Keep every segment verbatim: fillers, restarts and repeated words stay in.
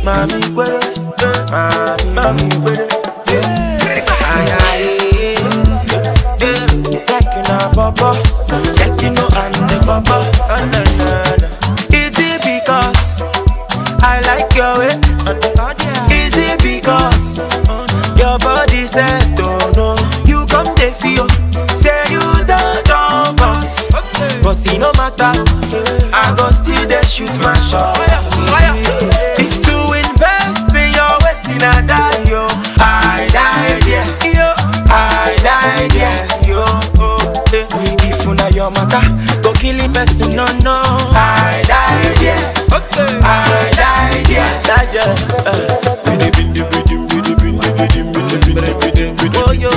Mami quere, mami, mami quere. Ay ay, like you know papa, like you know I'm the papa. Is it because I like your way? Is it because your body said don't know? You come to feel, say you don't don't boss, but it no matter. I go still there shoot my shot. If to invest in your waist in a die yo, I die there, yo, I die there, yo. If una your matter, go kill the person, no no. I die there, I die there, die there. Oh yo,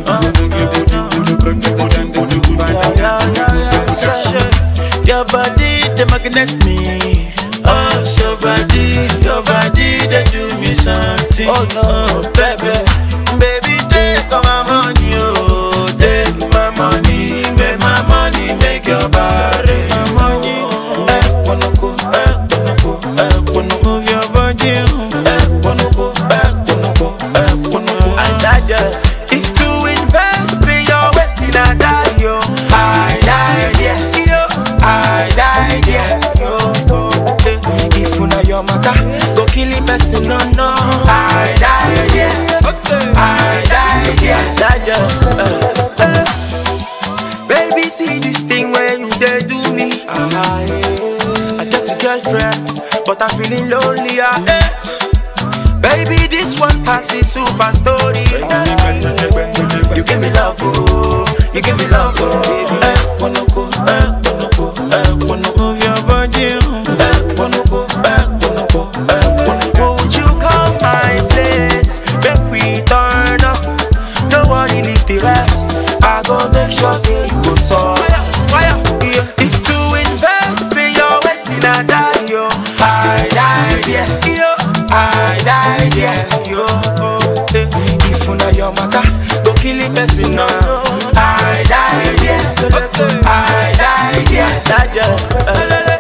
your body they magnet me. Oh, your body, your body they do me something. Oh no, baby, baby take all my money, oh, take my money, make my money make your body. My money, eh, wanna go, eh, wanna go, eh, wanna move your body, eh, wanna go, eh, wanna go, eh, wanna go. I die, if to invest in your waist in a die, yo, I die, yeah, yo, I die, yeah, yo. If una your matter, go kill the person, no no. I die, yeah, I die, yeah, die, yeah. Baby, see this thing where you they do me. Ah, yeah. I got a girlfriend, but I'm feeling lonely. Ah, eh. Baby, this one passes super story. You give me love, oh, you give me love, oh. Eh, wanna go, eh, wanna go, eh, wanna move your body, eh, wanna go, eh, wanna go, eh, wanna go. Would you come my place? Make we turn up. Nobody leave the rest. I go make sure say you go solve. Yeah. If to invest in your waist in a die, yo, I die there, yo, I die there, yo. If una your matter, go kill the person, no. I die there, I die there, die there.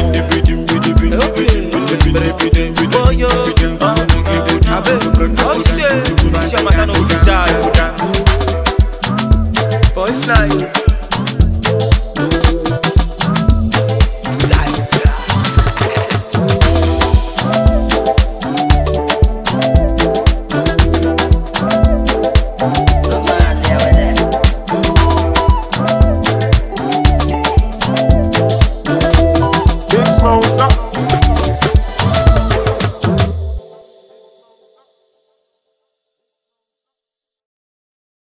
Oh yo, oh say, this your matter no be die. Boy fly, die. Big Smoke, stop.